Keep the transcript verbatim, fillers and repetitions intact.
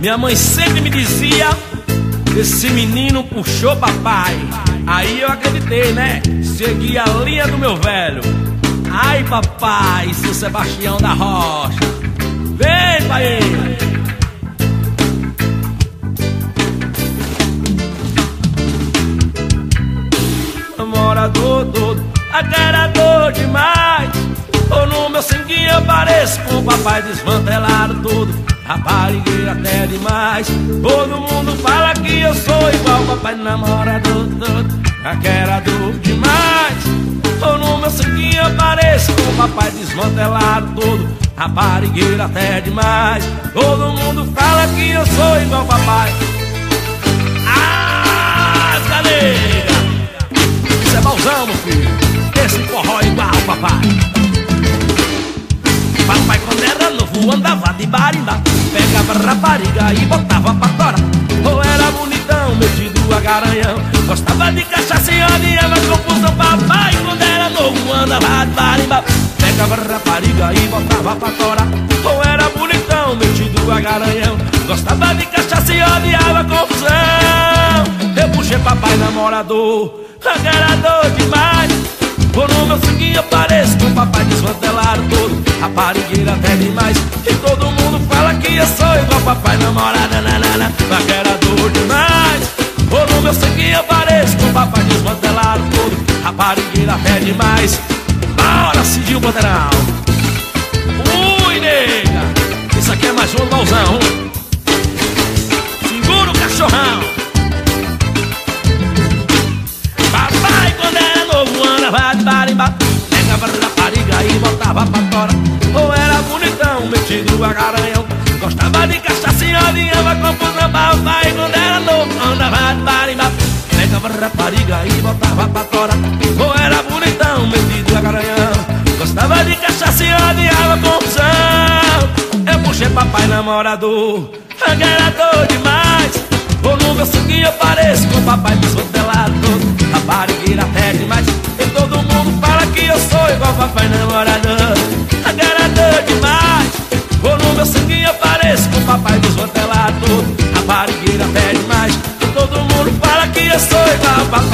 Minha mãe sempre me dizia: esse menino puxou papai. Aí eu acreditei, né? Segui a linha do meu velho. Ai papai, seu Sebastião da Rocha, vem pai. Namorador todo, agradador demais. Ou no meu sanguinho eu pareço com o papai desmantelado todo, raparigueiro até demais. Todo mundo fala que eu sou igual o papai, namorador todo, agradador demais. Ou no meu sanguinho eu pareço com o papai desmantelado todo, raparigueiro até demais. Todo mundo fala que eu sou igual o papai. Ah, nega, isso é balzão, meu filho. Esse forró é igual o papai. Papai quando era novo andava de barimba, pegava rapariga e botava pra fora. Ou era bonitão, metido a garanhão, gostava de cachaça e odiava confusão. Papai quando era novo andava de barimba, pegava rapariga e botava pra fora. Ou era bonitão, metido a garanhão, gostava de cachaça e odiava confusão. Eu puxei papai namorador, agradador demais. Ou no meu sanguinho eu pareço com o papai desmantelado todo, raparigueira até demais. E todo mundo fala que eu sou igual papai, namorada, nanana, paquerador demais. Ou no meu sanguinho eu pareço com o papai desmantelado todo, raparigueira até demais. Bora, Cidinho Bandeirão. Ui, nega, isso aqui é mais um balzão. Segura o cachorrão. Andava de barimba, pegava rapariga e botava pra fora. Ou era bonitão, metido a garanhão, gostava de cachaça e odiava confusão. Papai quando era novo andava de barimba, pegava rapariga e botava pra fora. Ou era bonitão, metido a garanhão, gostava de cachaça e odiava confusão. Eu puxei papai namorador, agradador demais. Ou no meu sanguinho eu pareço com o papai desmantelado todo, raparigueira até demais. E todo mundo fala que eu sou igual papai namorador, agradador demais. Ou no meu sanguinho eu pareço com o papai desmantelado todo, raparigueira até demais. E todo mundo fala que eu sou igual papai.